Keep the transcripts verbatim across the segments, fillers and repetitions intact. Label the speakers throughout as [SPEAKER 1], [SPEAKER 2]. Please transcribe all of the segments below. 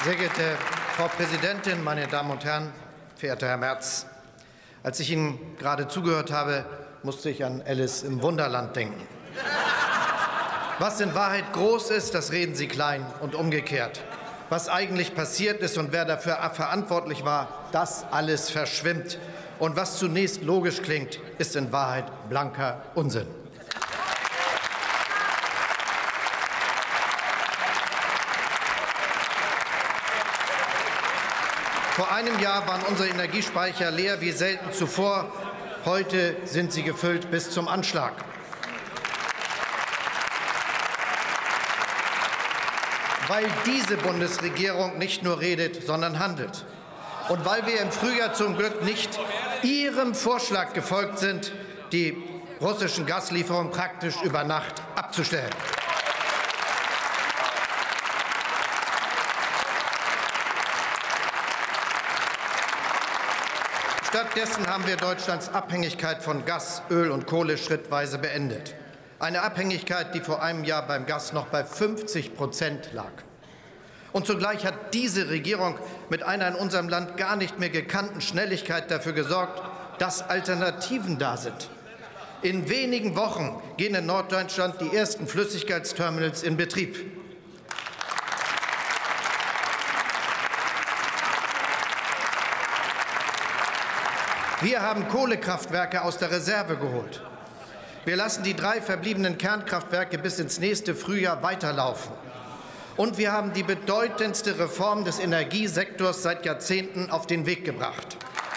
[SPEAKER 1] Sehr geehrte Frau Präsidentin, meine Damen und Herren, verehrter Herr Merz! Als ich Ihnen gerade zugehört habe, musste ich an Alice im Wunderland denken. Was in Wahrheit groß ist, das reden Sie klein und umgekehrt. Was eigentlich passiert ist und wer dafür verantwortlich war, das alles verschwimmt. Und was zunächst logisch klingt, ist in Wahrheit blanker Unsinn. Vor einem Jahr waren unsere Energiespeicher leer wie selten zuvor. Heute sind sie gefüllt bis zum Anschlag. Weil diese Bundesregierung nicht nur redet, sondern handelt. Und weil wir im Frühjahr zum Glück nicht Ihrem Vorschlag gefolgt sind, die russischen Gaslieferungen praktisch über Nacht abzustellen. Stattdessen haben wir Deutschlands Abhängigkeit von Gas, Öl und Kohle schrittweise beendet. Eine Abhängigkeit, die vor einem Jahr beim Gas noch bei fünfzig Prozent lag. Und zugleich hat diese Regierung mit einer in unserem Land gar nicht mehr gekannten Schnelligkeit dafür gesorgt, dass Alternativen da sind. In wenigen Wochen gehen in Norddeutschland die ersten Flüssiggasterminals in Betrieb. Wir haben Kohlekraftwerke aus der Reserve geholt. Wir lassen die drei verbliebenen Kernkraftwerke bis ins nächste Frühjahr weiterlaufen. Und wir haben die bedeutendste Reform des Energiesektors seit Jahrzehnten auf den Weg gebracht.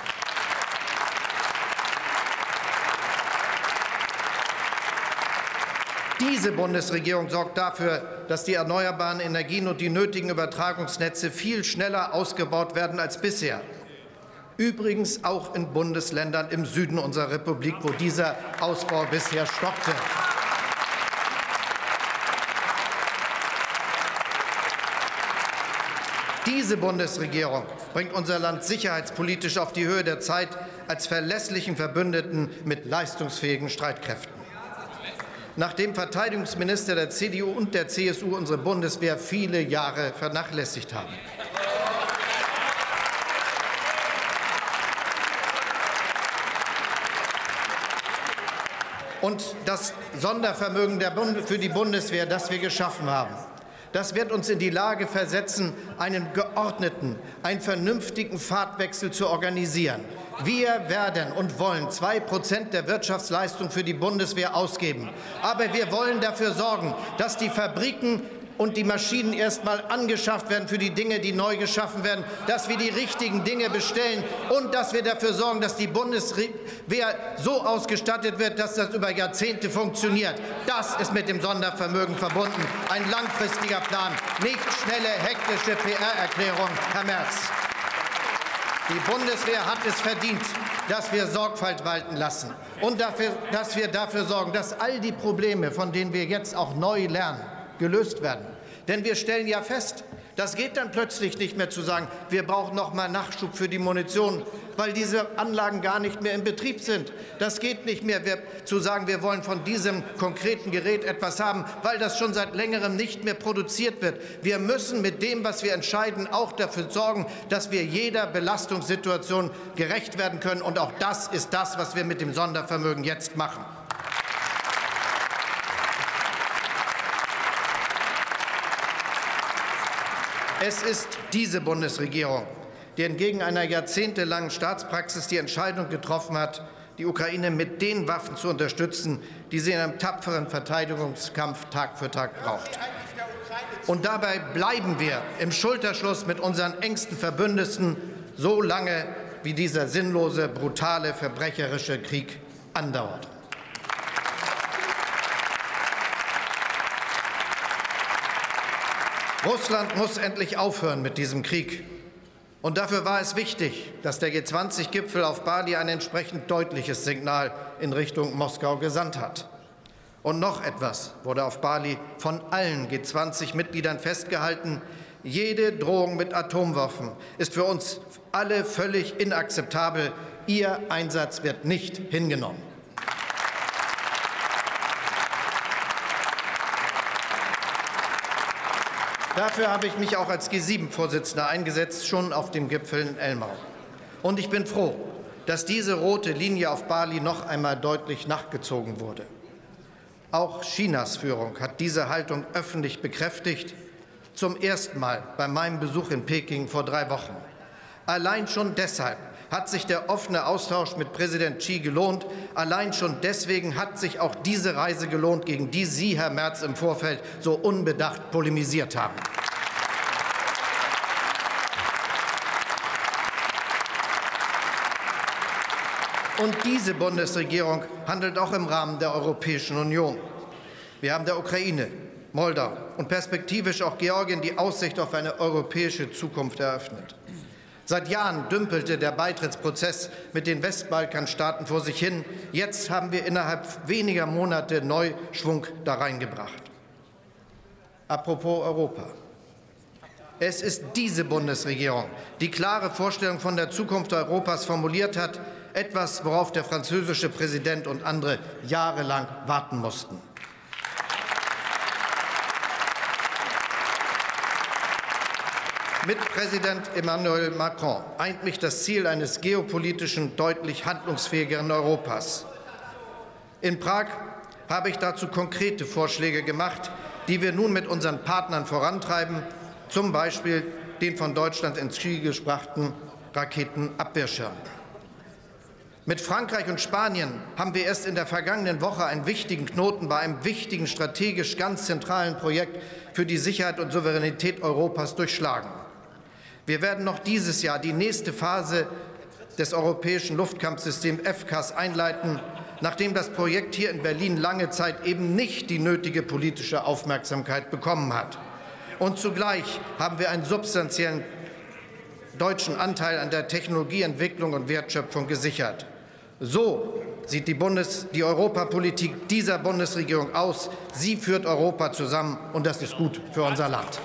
[SPEAKER 1] Diese Bundesregierung sorgt dafür, dass die erneuerbaren Energien und die nötigen Übertragungsnetze viel schneller ausgebaut werden als bisher. Übrigens auch in Bundesländern im Süden unserer Republik, wo dieser Ausbau bisher stockte. Diese Bundesregierung bringt unser Land sicherheitspolitisch auf die Höhe der Zeit als verlässlichen Verbündeten mit leistungsfähigen Streitkräften. Nachdem Verteidigungsminister der C D U und der C S U unsere Bundeswehr viele Jahre vernachlässigt haben. Und das Sondervermögen der Bund für die Bundeswehr, das wir geschaffen haben, das wird uns in die Lage versetzen, einen geordneten, einen vernünftigen Fahrtwechsel zu organisieren. Wir werden und wollen zwei Prozent der Wirtschaftsleistung für die Bundeswehr ausgeben. Aber wir wollen dafür sorgen, dass die Fabriken und die Maschinen erst mal angeschafft werden für die Dinge, die neu geschaffen werden, dass wir die richtigen Dinge bestellen und dass wir dafür sorgen, dass die Bundeswehr so ausgestattet wird, dass das über Jahrzehnte funktioniert. Das ist mit dem Sondervermögen verbunden. Ein langfristiger Plan, nicht schnelle, hektische P R-Erklärungen, Herr Merz. Die Bundeswehr hat es verdient, dass wir Sorgfalt walten lassen und dafür, dass wir dafür sorgen, dass all die Probleme, von denen wir jetzt auch neu lernen, gelöst werden. Denn wir stellen ja fest, das geht dann plötzlich nicht mehr zu sagen, wir brauchen noch mal Nachschub für die Munition, weil diese Anlagen gar nicht mehr in Betrieb sind. Das geht nicht mehr zu sagen, wir wollen von diesem konkreten Gerät etwas haben, weil das schon seit längerem nicht mehr produziert wird. Wir müssen mit dem, was wir entscheiden, auch dafür sorgen, dass wir jeder Belastungssituation gerecht werden können. Und auch das ist das, was wir mit dem Sondervermögen jetzt machen. Es ist diese Bundesregierung, die entgegen einer jahrzehntelangen Staatspraxis die Entscheidung getroffen hat, die Ukraine mit den Waffen zu unterstützen, die sie in einem tapferen Verteidigungskampf Tag für Tag braucht. Und dabei bleiben wir im Schulterschluss mit unseren engsten Verbündeten so lange, wie dieser sinnlose, brutale, verbrecherische Krieg andauert. Russland muss endlich aufhören mit diesem Krieg. Und dafür war es wichtig, dass der G zwanzig Gipfel auf Bali ein entsprechend deutliches Signal in Richtung Moskau gesandt hat. Und noch etwas wurde auf Bali von allen G zwanzig Mitgliedern festgehalten. Jede Drohung mit Atomwaffen ist für uns alle völlig inakzeptabel. Ihr Einsatz wird nicht hingenommen. Dafür habe ich mich auch als G sieben Vorsitzender eingesetzt, schon auf dem Gipfel in Elmau. Und ich bin froh, dass diese rote Linie auf Bali noch einmal deutlich nachgezogen wurde. Auch Chinas Führung hat diese Haltung öffentlich bekräftigt, zum ersten Mal bei meinem Besuch in Peking vor drei Wochen. Allein schon deshalb hat sich der offene Austausch mit Präsident Xi gelohnt. Allein schon deswegen hat sich auch diese Reise gelohnt, gegen die Sie, Herr Merz, im Vorfeld so unbedacht polemisiert haben. Und diese Bundesregierung handelt auch im Rahmen der Europäischen Union. Wir haben der Ukraine, Moldau und perspektivisch auch Georgien die Aussicht auf eine europäische Zukunft eröffnet. Seit Jahren dümpelte der Beitrittsprozess mit den Westbalkanstaaten vor sich hin. Jetzt haben wir innerhalb weniger Monate Neuschwung da reingebracht. Apropos Europa. Es ist diese Bundesregierung, die klare Vorstellungen von der Zukunft Europas formuliert hat, etwas, worauf der französische Präsident und andere jahrelang warten mussten. Mit Präsident Emmanuel Macron eint mich das Ziel eines geopolitischen, deutlich handlungsfähigeren Europas. In Prag habe ich dazu konkrete Vorschläge gemacht, die wir nun mit unseren Partnern vorantreiben, zum Beispiel den von Deutschland ins Ziel gebrachten Raketenabwehrschirm. Mit Frankreich und Spanien haben wir erst in der vergangenen Woche einen wichtigen Knoten bei einem wichtigen, strategisch ganz zentralen Projekt für die Sicherheit und Souveränität Europas durchschlagen. Wir werden noch dieses Jahr die nächste Phase des europäischen Luftkampfsystems F C A S einleiten, nachdem das Projekt hier in Berlin lange Zeit eben nicht die nötige politische Aufmerksamkeit bekommen hat. Und zugleich haben wir einen substanziellen deutschen Anteil an der Technologieentwicklung und Wertschöpfung gesichert. So sieht die, Bundes-, die Europapolitik dieser Bundesregierung aus. Sie führt Europa zusammen, und das ist gut für unser Land.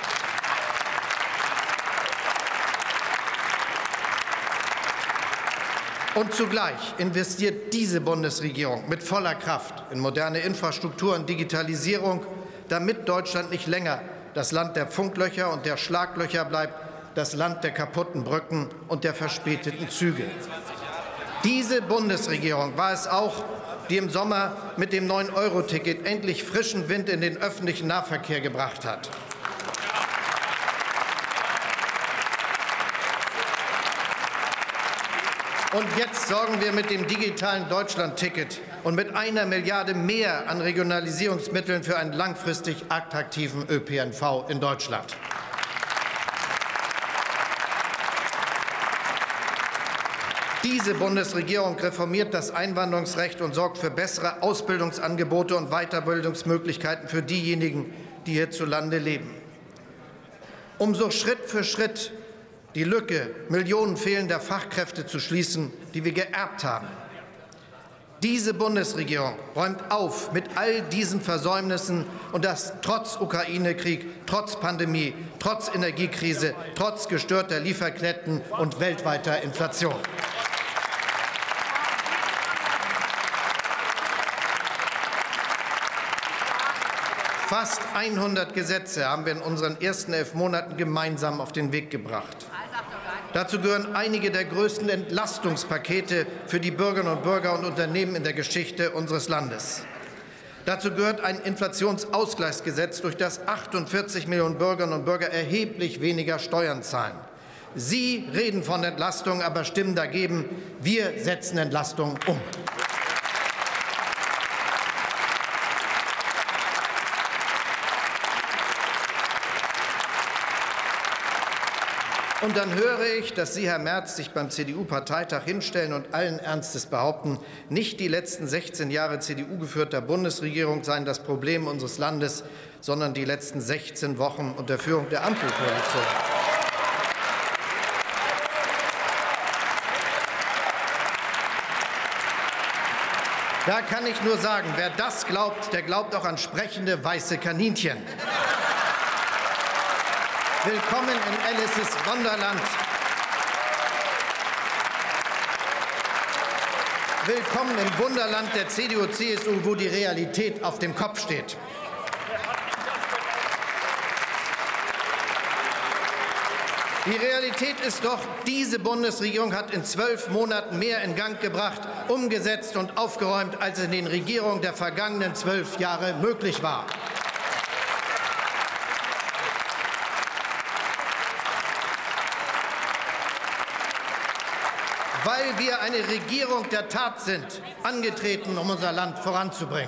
[SPEAKER 1] Und zugleich investiert diese Bundesregierung mit voller Kraft in moderne Infrastruktur und Digitalisierung, damit Deutschland nicht länger das Land der Funklöcher und der Schlaglöcher bleibt, das Land der kaputten Brücken und der verspäteten Züge. Diese Bundesregierung war es auch, die im Sommer mit dem neun Euro Ticket endlich frischen Wind in den öffentlichen Nahverkehr gebracht hat. Und jetzt sorgen wir mit dem digitalen Deutschland-Ticket und mit einer Milliarde mehr an Regionalisierungsmitteln für einen langfristig attraktiven Ö P N V in Deutschland. Diese Bundesregierung reformiert das Einwanderungsrecht und sorgt für bessere Ausbildungsangebote und Weiterbildungsmöglichkeiten für diejenigen, die hierzulande leben. Um so Schritt für Schritt die Lücke Millionen fehlender Fachkräfte zu schließen, die wir geerbt haben. Diese Bundesregierung räumt auf mit all diesen Versäumnissen, und das trotz Ukraine-Krieg, trotz Pandemie, trotz Energiekrise, trotz gestörter Lieferketten und weltweiter Inflation. Fast hundert Gesetze haben wir in unseren ersten elf Monaten gemeinsam auf den Weg gebracht. Dazu gehören einige der größten Entlastungspakete für die Bürgerinnen und Bürger und Unternehmen in der Geschichte unseres Landes. Dazu gehört ein Inflationsausgleichsgesetz, durch das achtundvierzig Millionen Bürgerinnen und Bürger erheblich weniger Steuern zahlen. Sie reden von Entlastung, aber stimmen dagegen. Wir setzen Entlastung um. Und dann höre ich, dass Sie, Herr Merz, sich beim C D U-Parteitag hinstellen und allen Ernstes behaupten, nicht die letzten sechzehn Jahre C D U-geführter Bundesregierung seien das Problem unseres Landes, sondern die letzten sechzehn Wochen unter Führung der Ampelkoalition. Da kann ich nur sagen, wer das glaubt, der glaubt auch an sprechende weiße Kaninchen. Willkommen in Alices Wunderland. Willkommen im Wunderland der C D U C S U, wo die Realität auf dem Kopf steht. Die Realität ist doch, diese Bundesregierung hat in zwölf Monaten mehr in Gang gebracht, umgesetzt und aufgeräumt, als in den Regierungen der vergangenen zwölf Jahre möglich war. Weil wir eine Regierung der Tat sind, angetreten, um unser Land voranzubringen.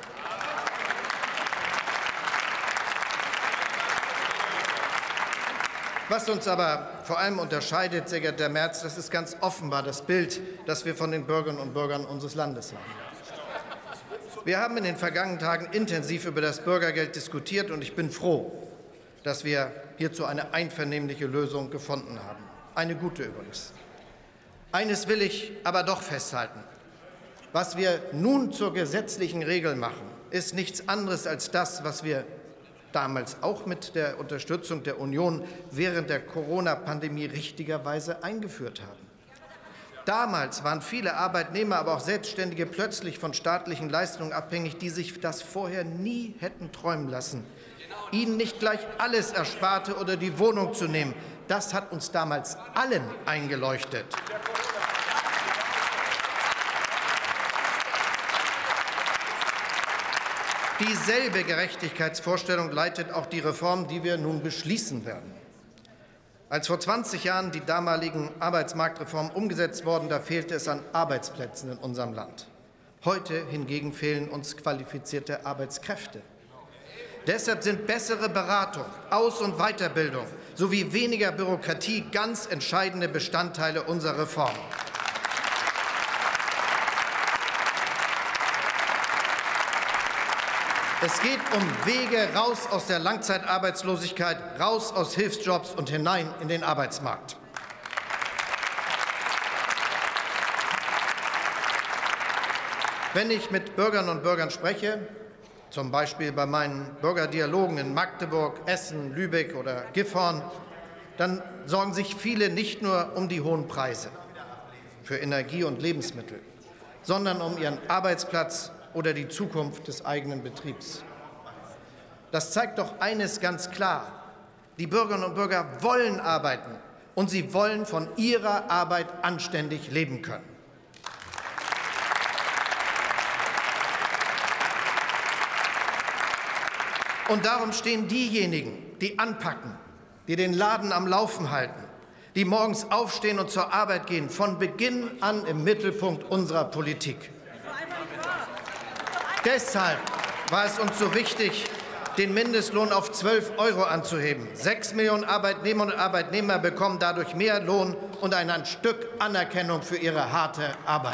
[SPEAKER 1] Was uns aber vor allem unterscheidet, sehr geehrter Herr Merz, das ist ganz offenbar das Bild, das wir von den Bürgerinnen und Bürgern unseres Landes haben. Wir haben in den vergangenen Tagen intensiv über das Bürgergeld diskutiert, und ich bin froh, dass wir hierzu eine einvernehmliche Lösung gefunden haben. Eine gute übrigens. Eines will ich aber doch festhalten. Was wir nun zur gesetzlichen Regel machen, ist nichts anderes als das, was wir damals auch mit der Unterstützung der Union während der Corona-Pandemie richtigerweise eingeführt haben. Damals waren viele Arbeitnehmer, aber auch Selbstständige plötzlich von staatlichen Leistungen abhängig, die sich das vorher nie hätten träumen lassen. Ihnen nicht gleich alles ersparte oder die Wohnung zu nehmen, das hat uns damals allen eingeleuchtet. Dieselbe Gerechtigkeitsvorstellung leitet auch die Reform, die wir nun beschließen werden. Als vor zwanzig Jahren die damaligen Arbeitsmarktreformen umgesetzt wurden, da fehlte es an Arbeitsplätzen in unserem Land. Heute hingegen fehlen uns qualifizierte Arbeitskräfte. Deshalb sind bessere Beratung, Aus- und Weiterbildung sowie weniger Bürokratie ganz entscheidende Bestandteile unserer Reform. Es geht um Wege raus aus der Langzeitarbeitslosigkeit, raus aus Hilfsjobs und hinein in den Arbeitsmarkt. Wenn ich mit Bürgerinnen und Bürgern spreche, zum Beispiel bei meinen Bürgerdialogen in Magdeburg, Essen, Lübeck oder Gifhorn, dann sorgen sich viele nicht nur um die hohen Preise für Energie und Lebensmittel, sondern um ihren Arbeitsplatz oder die Zukunft des eigenen Betriebs. Das zeigt doch eines ganz klar: Die Bürgerinnen und Bürger wollen arbeiten, und sie wollen von ihrer Arbeit anständig leben können. Und darum stehen diejenigen, die anpacken, die den Laden am Laufen halten, die morgens aufstehen und zur Arbeit gehen, von Beginn an im Mittelpunkt unserer Politik. Deshalb war es uns so wichtig, den Mindestlohn auf zwölf Euro anzuheben. Sechs Millionen Arbeitnehmerinnen und Arbeitnehmer bekommen dadurch mehr Lohn und ein Stück Anerkennung für ihre harte Arbeit.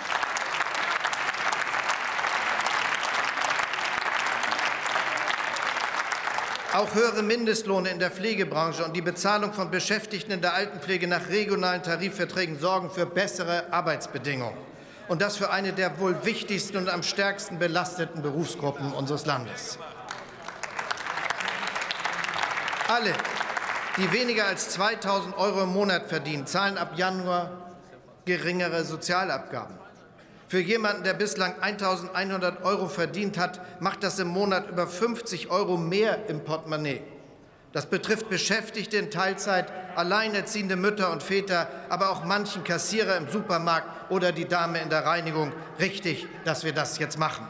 [SPEAKER 1] Auch höhere Mindestlohne in der Pflegebranche und die Bezahlung von Beschäftigten in der Altenpflege nach regionalen Tarifverträgen sorgen für bessere Arbeitsbedingungen. Und das für eine der wohl wichtigsten und am stärksten belasteten Berufsgruppen unseres Landes. Alle, die weniger als zweitausend Euro im Monat verdienen, zahlen ab Januar geringere Sozialabgaben. Für jemanden, der bislang eintausendeinhundert Euro verdient hat, macht das im Monat über fünfzig Euro mehr im Portemonnaie. Das betrifft Beschäftigte in Teilzeit, alleinerziehende Mütter und Väter, aber auch manchen Kassierer im Supermarkt oder die Dame in der Reinigung. Richtig, dass wir das jetzt machen.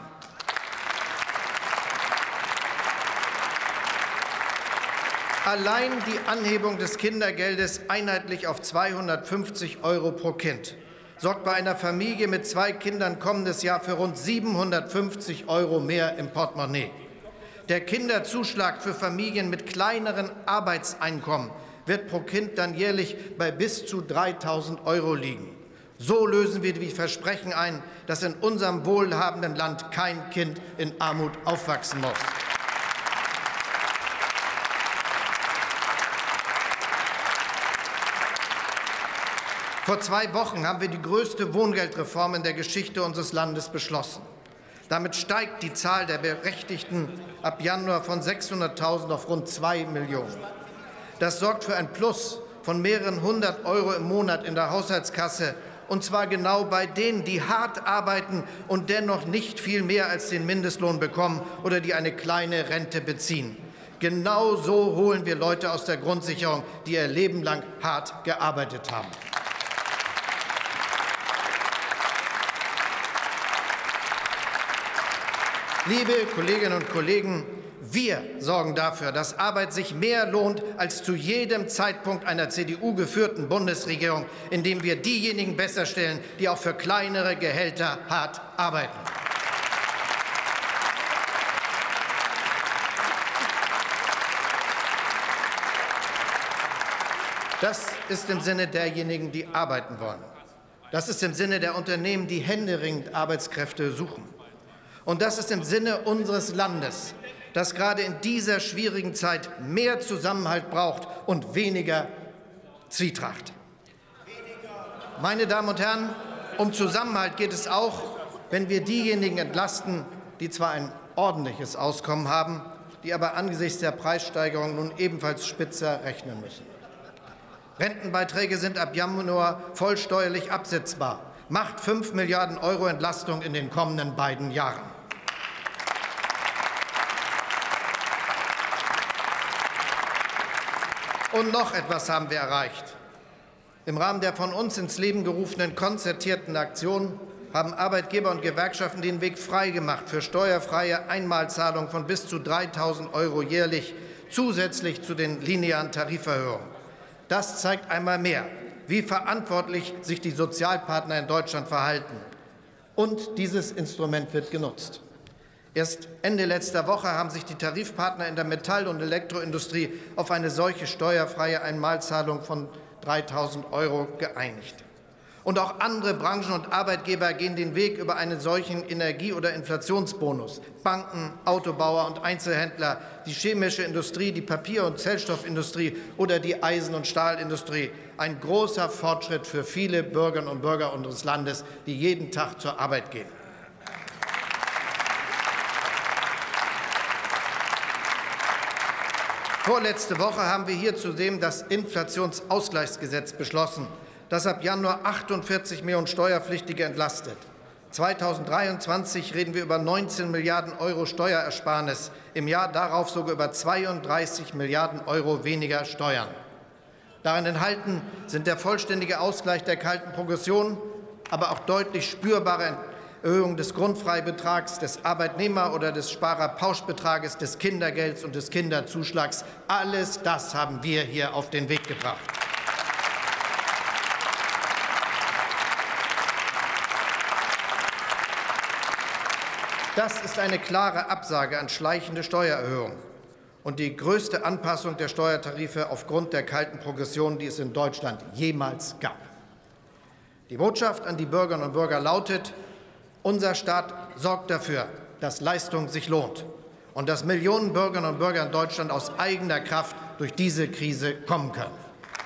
[SPEAKER 1] Allein die Anhebung des Kindergeldes einheitlich auf zweihundertfünfzig Euro pro Kind sorgt bei einer Familie mit zwei Kindern kommendes Jahr für rund siebenhundertfünfzig Euro mehr im Portemonnaie. Der Kinderzuschlag für Familien mit kleineren Arbeitseinkommen wird pro Kind dann jährlich bei bis zu dreitausend Euro liegen. So lösen wir die Versprechen ein, dass in unserem wohlhabenden Land kein Kind in Armut aufwachsen muss. Vor zwei Wochen haben wir die größte Wohngeldreform in der Geschichte unseres Landes beschlossen. Damit steigt die Zahl der Berechtigten ab Januar von sechshunderttausend auf rund zwei Millionen. Das sorgt für ein Plus von mehreren hundert Euro im Monat in der Haushaltskasse, und zwar genau bei denen, die hart arbeiten und dennoch nicht viel mehr als den Mindestlohn bekommen oder die eine kleine Rente beziehen. Genau so holen wir Leute aus der Grundsicherung, die ihr Leben lang hart gearbeitet haben. Liebe Kolleginnen und Kollegen, wir sorgen dafür, dass Arbeit sich mehr lohnt als zu jedem Zeitpunkt einer C D U geführten Bundesregierung, indem wir diejenigen besser stellen, die auch für kleinere Gehälter hart arbeiten. Das ist im Sinne derjenigen, die arbeiten wollen. Das ist im Sinne der Unternehmen, die händeringend Arbeitskräfte suchen. Und das ist im Sinne unseres Landes, das gerade in dieser schwierigen Zeit mehr Zusammenhalt braucht und weniger Zwietracht. Meine Damen und Herren, um Zusammenhalt geht es auch, wenn wir diejenigen entlasten, die zwar ein ordentliches Auskommen haben, die aber angesichts der Preissteigerung nun ebenfalls spitzer rechnen müssen. Rentenbeiträge sind ab Januar voll steuerlich absetzbar. Macht fünf Milliarden Euro Entlastung in den kommenden beiden Jahren. Und noch etwas haben wir erreicht. Im Rahmen der von uns ins Leben gerufenen konzertierten Aktion haben Arbeitgeber und Gewerkschaften den Weg freigemacht für steuerfreie Einmalzahlungen von bis zu dreitausend Euro jährlich, zusätzlich zu den linearen Tariferhöhungen. Das zeigt einmal mehr, wie verantwortlich sich die Sozialpartner in Deutschland verhalten. Und dieses Instrument wird genutzt. Erst Ende letzter Woche haben sich die Tarifpartner in der Metall- und Elektroindustrie auf eine solche steuerfreie Einmalzahlung von dreitausend Euro geeinigt. Und auch andere Branchen und Arbeitgeber gehen den Weg über einen solchen Energie- oder Inflationsbonus. Banken, Autobauer und Einzelhändler, die chemische Industrie, die Papier- und Zellstoffindustrie oder die Eisen- und Stahlindustrie. Ein großer Fortschritt für viele Bürgerinnen und Bürger unseres Landes, die jeden Tag zur Arbeit gehen. Vorletzte Woche haben wir hier zudem das Inflationsausgleichsgesetz beschlossen, das ab Januar achtundvierzig Millionen Steuerpflichtige entlastet. zweitausenddreiundzwanzig reden wir über neunzehn Milliarden Euro Steuerersparnis, im Jahr darauf sogar über zweiunddreißig Milliarden Euro weniger Steuern. Darin enthalten sind der vollständige Ausgleich der kalten Progression, aber auch deutlich spürbare Erhöhung des Grundfreibetrags, des Arbeitnehmer- oder des Sparerpauschbetrages, des Kindergelds und des Kinderzuschlags. Alles das haben wir hier auf den Weg gebracht. Das ist eine klare Absage an schleichende Steuererhöhungen und die größte Anpassung der Steuertarife aufgrund der kalten Progression, die es in Deutschland jemals gab. Die Botschaft an die Bürgerinnen und Bürger lautet: Unser Staat sorgt dafür, dass Leistung sich lohnt und dass Millionen Bürgerinnen und Bürger in Deutschland aus eigener Kraft durch diese Krise kommen können.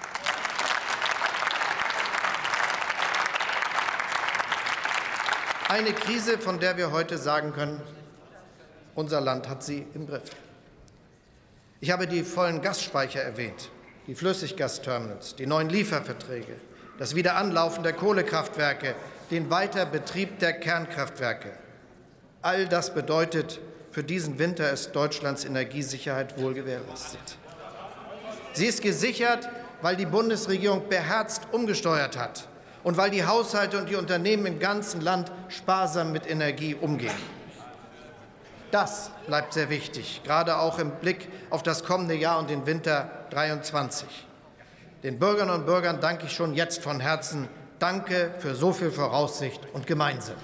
[SPEAKER 1] Eine Krise, von der wir heute sagen können, unser Land hat sie im Griff. Ich habe die vollen Gasspeicher erwähnt, die Flüssiggasterminals, die neuen Lieferverträge, das Wiederanlaufen der Kohlekraftwerke, den Weiterbetrieb der Kernkraftwerke. All das bedeutet, für diesen Winter ist Deutschlands Energiesicherheit wohl gewährleistet. Sie ist gesichert, weil die Bundesregierung beherzt umgesteuert hat und weil die Haushalte und die Unternehmen im ganzen Land sparsam mit Energie umgehen. Das bleibt sehr wichtig, gerade auch im Blick auf das kommende Jahr und den Winter dreiundzwanzig. Den Bürgerinnen und Bürgern danke ich schon jetzt von Herzen. Danke für so viel Voraussicht und Gemeinsinn.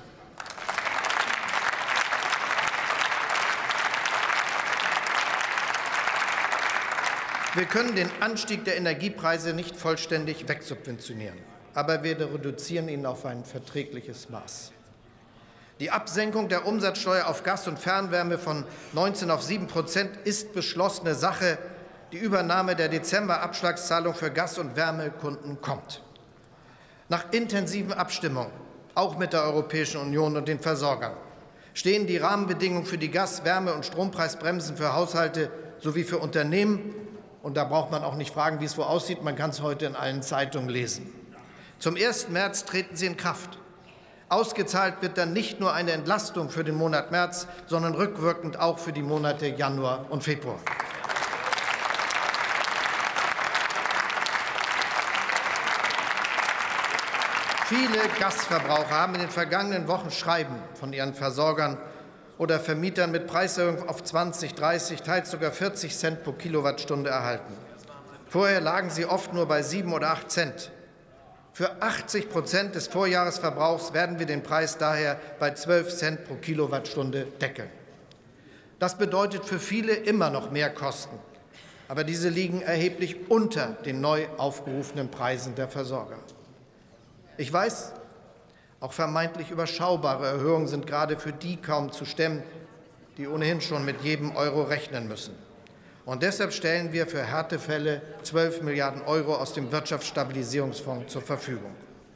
[SPEAKER 1] Wir können den Anstieg der Energiepreise nicht vollständig wegsubventionieren, aber wir reduzieren ihn auf ein verträgliches Maß. Die Absenkung der Umsatzsteuer auf Gas und Fernwärme von neunzehn auf sieben Prozent ist beschlossene Sache. Die Übernahme der Dezember-Abschlagszahlung für Gas- und Wärmekunden kommt. Nach intensiven Abstimmungen, auch mit der Europäischen Union und den Versorgern, stehen die Rahmenbedingungen für die Gas-, Wärme- und Strompreisbremsen für Haushalte sowie für Unternehmen. Und da braucht man auch nicht fragen, wie es wo aussieht. Man kann es heute in allen Zeitungen lesen. Zum ersten März treten sie in Kraft. Ausgezahlt wird dann nicht nur eine Entlastung für den Monat März, sondern rückwirkend auch für die Monate Januar und Februar. Viele Gastverbraucher haben in den vergangenen Wochen Schreiben von ihren Versorgern oder Vermietern mit Preiserhöhungen auf zwanzig, dreißig, teils sogar vierzig Cent pro Kilowattstunde erhalten. Vorher lagen sie oft nur bei sieben oder acht Cent. Für achtzig Prozent des Vorjahresverbrauchs werden wir den Preis daher bei zwölf Cent pro Kilowattstunde deckeln. Das bedeutet für viele immer noch mehr Kosten, aber diese liegen erheblich unter den neu aufgerufenen Preisen der Versorger. Ich weiß, auch vermeintlich überschaubare Erhöhungen sind gerade für die kaum zu stemmen, die ohnehin schon mit jedem Euro rechnen müssen. Und deshalb stellen wir für Härtefälle zwölf Milliarden Euro aus dem Wirtschaftsstabilisierungsfonds zur Verfügung.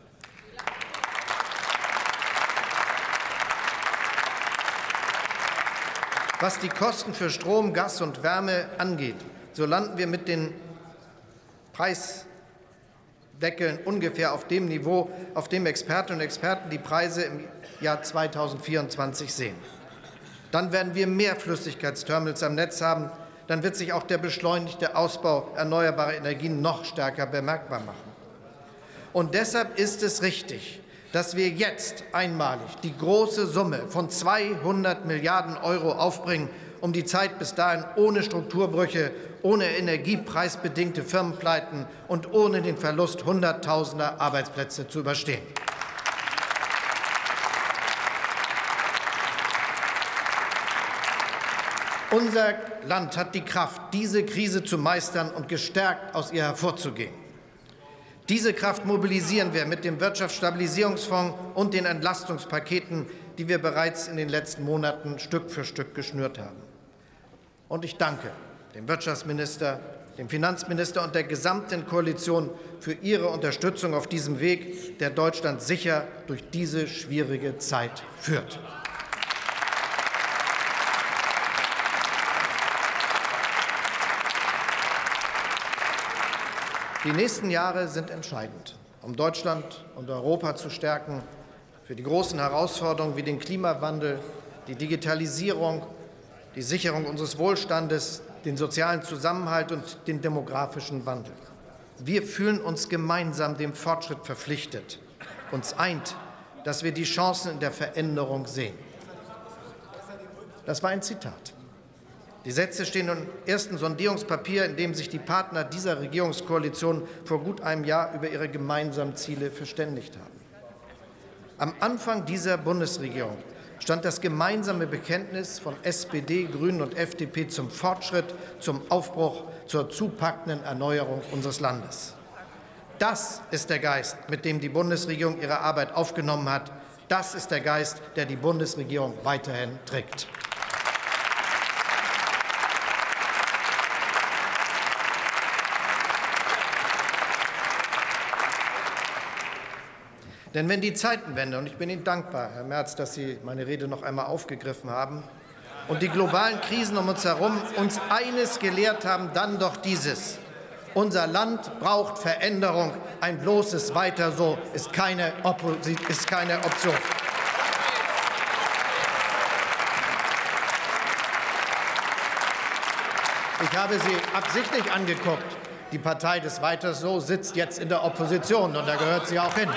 [SPEAKER 1] Was die Kosten für Strom, Gas und Wärme angeht, so landen wir mit den Preisdeckeln ungefähr auf dem Niveau, auf dem Expertinnen und Experten die Preise im Jahr zweitausendvierundzwanzig sehen. Dann werden wir mehr Flüssigkeitsterminals am Netz haben. Dann wird sich auch der beschleunigte Ausbau erneuerbarer Energien noch stärker bemerkbar machen. Und deshalb ist es richtig, dass wir jetzt einmalig die große Summe von zweihundert Milliarden Euro aufbringen, um die Zeit bis dahin ohne Strukturbrüche, ohne energiepreisbedingte Firmenpleiten und ohne den Verlust Hunderttausender Arbeitsplätze zu überstehen. Unser Land hat die Kraft, diese Krise zu meistern und gestärkt aus ihr hervorzugehen. Diese Kraft mobilisieren wir mit dem Wirtschaftsstabilisierungsfonds und den Entlastungspaketen, die wir bereits in den letzten Monaten Stück für Stück geschnürt haben. Und ich danke dem Wirtschaftsminister, dem Finanzminister und der gesamten Koalition für ihre Unterstützung auf diesem Weg, der Deutschland sicher durch diese schwierige Zeit führt. Die nächsten Jahre sind entscheidend, um Deutschland und Europa zu stärken für die großen Herausforderungen wie den Klimawandel, die Digitalisierung, die Sicherung unseres Wohlstandes, den sozialen Zusammenhalt und den demografischen Wandel. Wir fühlen uns gemeinsam dem Fortschritt verpflichtet. Uns eint, dass wir die Chancen in der Veränderung sehen. Das war ein Zitat. Die Sätze stehen im ersten Sondierungspapier, in dem sich die Partner dieser Regierungskoalition vor gut einem Jahr über ihre gemeinsamen Ziele verständigt haben. Am Anfang dieser Bundesregierung stand das gemeinsame Bekenntnis von S P D, Grünen und F D P zum Fortschritt, zum Aufbruch, zur zupackenden Erneuerung unseres Landes. Das ist der Geist, mit dem die Bundesregierung ihre Arbeit aufgenommen hat. Das ist der Geist, der die Bundesregierung weiterhin trägt. Denn wenn die Zeitenwende, und ich bin Ihnen dankbar, Herr Merz, dass Sie meine Rede noch einmal aufgegriffen haben, und die globalen Krisen um uns herum uns eines gelehrt haben, dann doch dieses: Unser Land braucht Veränderung. Ein bloßes Weiter so ist keine, ist keine Option. Ich habe Sie absichtlich angeguckt. Die Partei des Weiter so sitzt jetzt in der Opposition, und da gehört sie auch hin.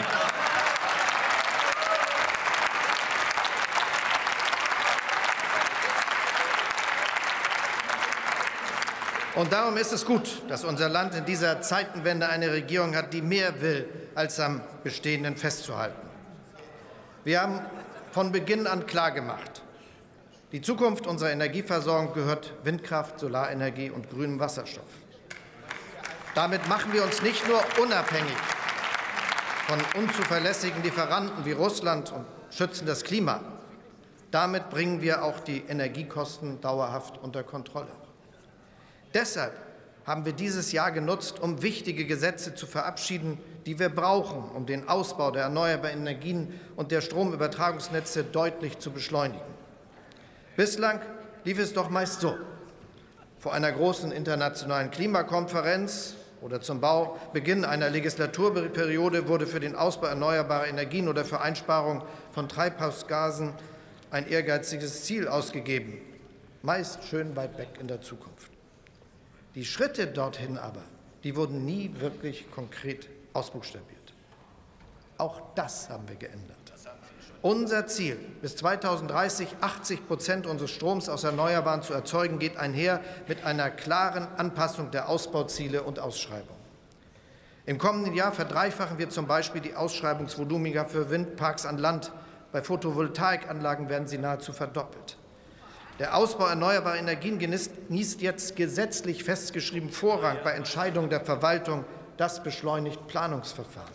[SPEAKER 1] Und darum ist es gut, dass unser Land in dieser Zeitenwende eine Regierung hat, die mehr will, als am Bestehenden festzuhalten. Wir haben von Beginn an klargemacht, die Zukunft unserer Energieversorgung gehört Windkraft, Solarenergie und grünem Wasserstoff. Damit machen wir uns nicht nur unabhängig von unzuverlässigen Lieferanten wie Russland und schützen das Klima. Damit bringen wir auch die Energiekosten dauerhaft unter Kontrolle. Deshalb haben wir dieses Jahr genutzt, um wichtige Gesetze zu verabschieden, die wir brauchen, um den Ausbau der erneuerbaren Energien und der Stromübertragungsnetze deutlich zu beschleunigen. Bislang lief es doch meist so: Vor einer großen internationalen Klimakonferenz oder zum Baubeginn einer Legislaturperiode wurde für den Ausbau erneuerbarer Energien oder für Einsparung von Treibhausgasen ein ehrgeiziges Ziel ausgegeben, meist schön weit weg in der Zukunft. Die Schritte dorthin aber, die wurden nie wirklich konkret ausbuchstabiert. Auch das haben wir geändert. Unser Ziel, bis zweitausenddreißig achtzig Prozent unseres Stroms aus Erneuerbaren zu erzeugen, geht einher mit einer klaren Anpassung der Ausbauziele und Ausschreibungen. Im kommenden Jahr verdreifachen wir zum Beispiel die Ausschreibungsvolumina für Windparks an Land. Bei Photovoltaikanlagen werden sie nahezu verdoppelt. Der Ausbau erneuerbarer Energien genießt jetzt gesetzlich festgeschrieben Vorrang bei Entscheidungen der Verwaltung. Das beschleunigt Planungsverfahren.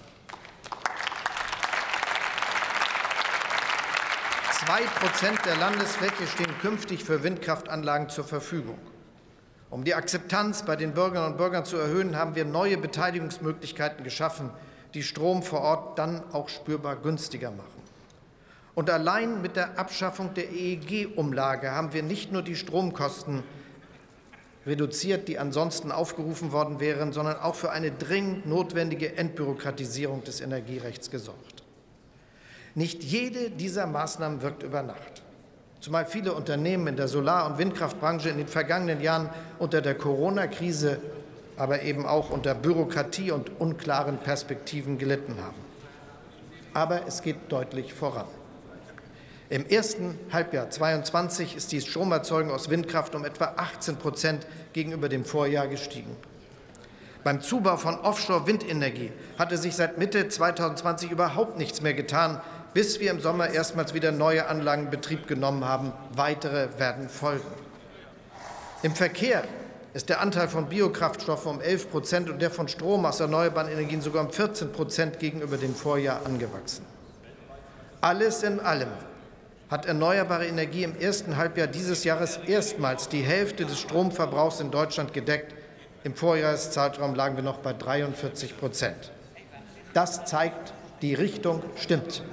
[SPEAKER 1] Zwei Prozent der Landesfläche stehen künftig für Windkraftanlagen zur Verfügung. Um die Akzeptanz bei den Bürgerinnen und Bürgern zu erhöhen, haben wir neue Beteiligungsmöglichkeiten geschaffen, die Strom vor Ort dann auch spürbar günstiger machen. Und allein mit der Abschaffung der E E G-Umlage haben wir nicht nur die Stromkosten reduziert, die ansonsten aufgerufen worden wären, sondern auch für eine dringend notwendige Entbürokratisierung des Energierechts gesorgt. Nicht jede dieser Maßnahmen wirkt über Nacht, zumal viele Unternehmen in der Solar- und Windkraftbranche in den vergangenen Jahren unter der Corona-Krise, aber eben auch unter Bürokratie und unklaren Perspektiven gelitten haben. Aber es geht deutlich voran. Im ersten Halbjahr zweitausendzweiundzwanzig ist die Stromerzeugung aus Windkraft um etwa achtzehn Prozent gegenüber dem Vorjahr gestiegen. Beim Zubau von Offshore-Windenergie hatte sich seit Mitte zweitausendzwanzig überhaupt nichts mehr getan, bis wir im Sommer erstmals wieder neue Anlagen in Betrieb genommen haben. Weitere werden folgen. Im Verkehr ist der Anteil von Biokraftstoffen um elf Prozent und der von Strom aus erneuerbaren Energien sogar um vierzehn Prozent gegenüber dem Vorjahr angewachsen. Alles in allem hat erneuerbare Energie im ersten Halbjahr dieses Jahres erstmals die Hälfte des Stromverbrauchs in Deutschland gedeckt. Im Vorjahreszeitraum lagen wir noch bei dreiundvierzig Prozent. Das zeigt, die Richtung stimmt.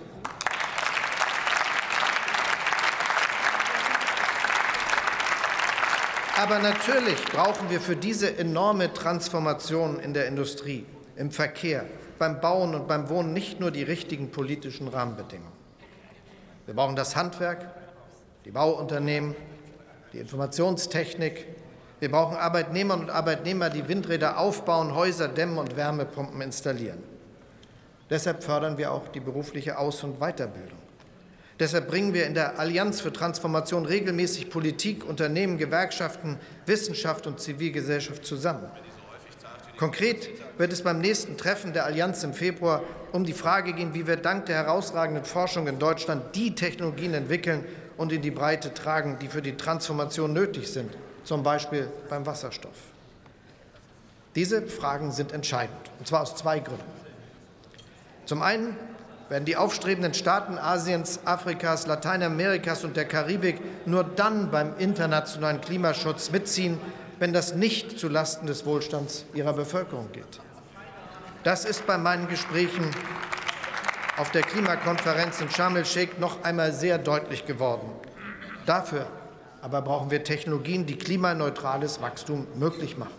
[SPEAKER 1] Aber natürlich brauchen wir für diese enorme Transformation in der Industrie, im Verkehr, beim Bauen und beim Wohnen nicht nur die richtigen politischen Rahmenbedingungen. Wir brauchen das Handwerk, die Bauunternehmen, die Informationstechnik. Wir brauchen Arbeitnehmerinnen und Arbeitnehmer, die Windräder aufbauen, Häuser dämmen und Wärmepumpen installieren. Deshalb fördern wir auch die berufliche Aus- und Weiterbildung. Deshalb bringen wir in der Allianz für Transformation regelmäßig Politik, Unternehmen, Gewerkschaften, Wissenschaft und Zivilgesellschaft zusammen. Konkret wird es beim nächsten Treffen der Allianz im Februar um die Frage gehen, wie wir dank der herausragenden Forschung in Deutschland die Technologien entwickeln und in die Breite tragen, die für die Transformation nötig sind, zum Beispiel beim Wasserstoff. Diese Fragen sind entscheidend, und zwar aus zwei Gründen. Zum einen werden die aufstrebenden Staaten Asiens, Afrikas, Lateinamerikas und der Karibik nur dann beim internationalen Klimaschutz mitziehen, wenn das nicht zulasten des Wohlstands ihrer Bevölkerung geht. Das ist bei meinen Gesprächen auf der Klimakonferenz in Sharm el-Sheikh noch einmal sehr deutlich geworden. Dafür aber brauchen wir Technologien, die klimaneutrales Wachstum möglich machen.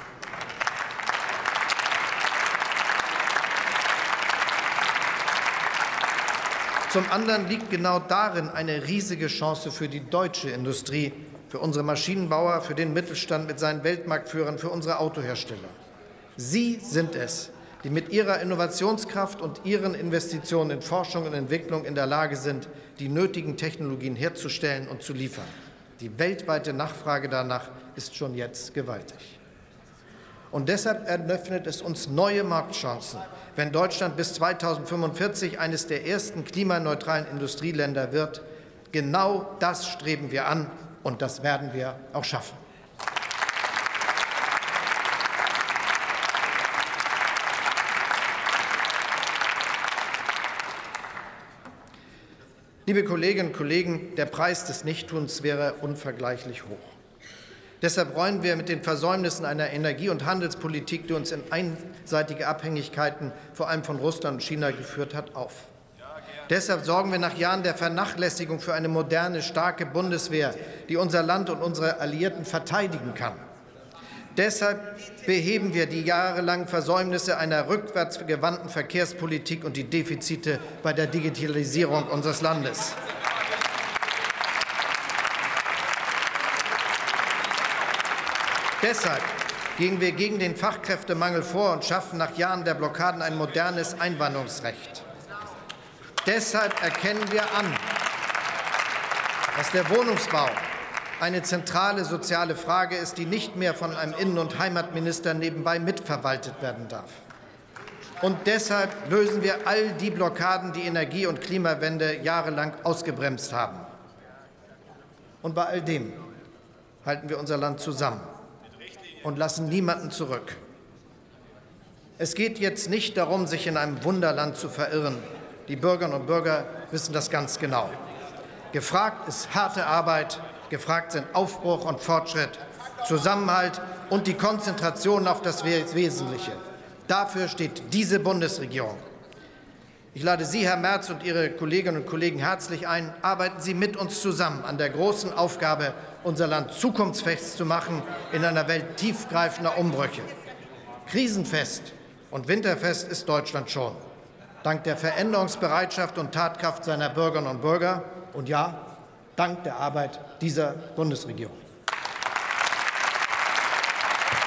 [SPEAKER 1] Zum anderen liegt genau darin eine riesige Chance für die deutsche Industrie, für unsere Maschinenbauer, für den Mittelstand mit seinen Weltmarktführern, für unsere Autohersteller. Sie sind es, die mit ihrer Innovationskraft und ihren Investitionen in Forschung und Entwicklung in der Lage sind, die nötigen Technologien herzustellen und zu liefern. Die weltweite Nachfrage danach ist schon jetzt gewaltig. Und deshalb eröffnet es uns neue Marktchancen, wenn Deutschland bis zweitausendfünfundvierzig eines der ersten klimaneutralen Industrieländer wird. Genau das streben wir an, und das werden wir auch schaffen. Liebe Kolleginnen und Kollegen, der Preis des Nichttuns wäre unvergleichlich hoch. Deshalb räumen wir mit den Versäumnissen einer Energie- und Handelspolitik, die uns in einseitige Abhängigkeiten vor allem von Russland und China geführt hat, auf. Deshalb sorgen wir nach Jahren der Vernachlässigung für eine moderne, starke Bundeswehr, die unser Land und unsere Alliierten verteidigen kann. Deshalb beheben wir die jahrelangen Versäumnisse einer rückwärtsgewandten Verkehrspolitik und die Defizite bei der Digitalisierung unseres Landes. Deshalb gehen wir gegen den Fachkräftemangel vor und schaffen nach Jahren der Blockaden ein modernes Einwanderungsrecht. Deshalb erkennen wir an, dass der Wohnungsbau eine zentrale soziale Frage ist, die nicht mehr von einem Innen- und Heimatminister nebenbei mitverwaltet werden darf. Und deshalb lösen wir all die Blockaden, die Energie- und Klimawende jahrelang ausgebremst haben. Und bei all dem halten wir unser Land zusammen und lassen niemanden zurück. Es geht jetzt nicht darum, sich in einem Wunderland zu verirren. Die Bürgerinnen und Bürger wissen das ganz genau. Gefragt ist harte Arbeit, gefragt sind Aufbruch und Fortschritt, Zusammenhalt und die Konzentration auf das Wesentliche. Dafür steht diese Bundesregierung. Ich lade Sie, Herr Merz, und Ihre Kolleginnen und Kollegen herzlich ein. Arbeiten Sie mit uns zusammen an der großen Aufgabe, unser Land zukunftsfest zu machen in einer Welt tiefgreifender Umbrüche. Krisenfest und winterfest ist Deutschland schon. Dank der Veränderungsbereitschaft und Tatkraft seiner Bürgerinnen und Bürger und ja, dank der Arbeit dieser Bundesregierung.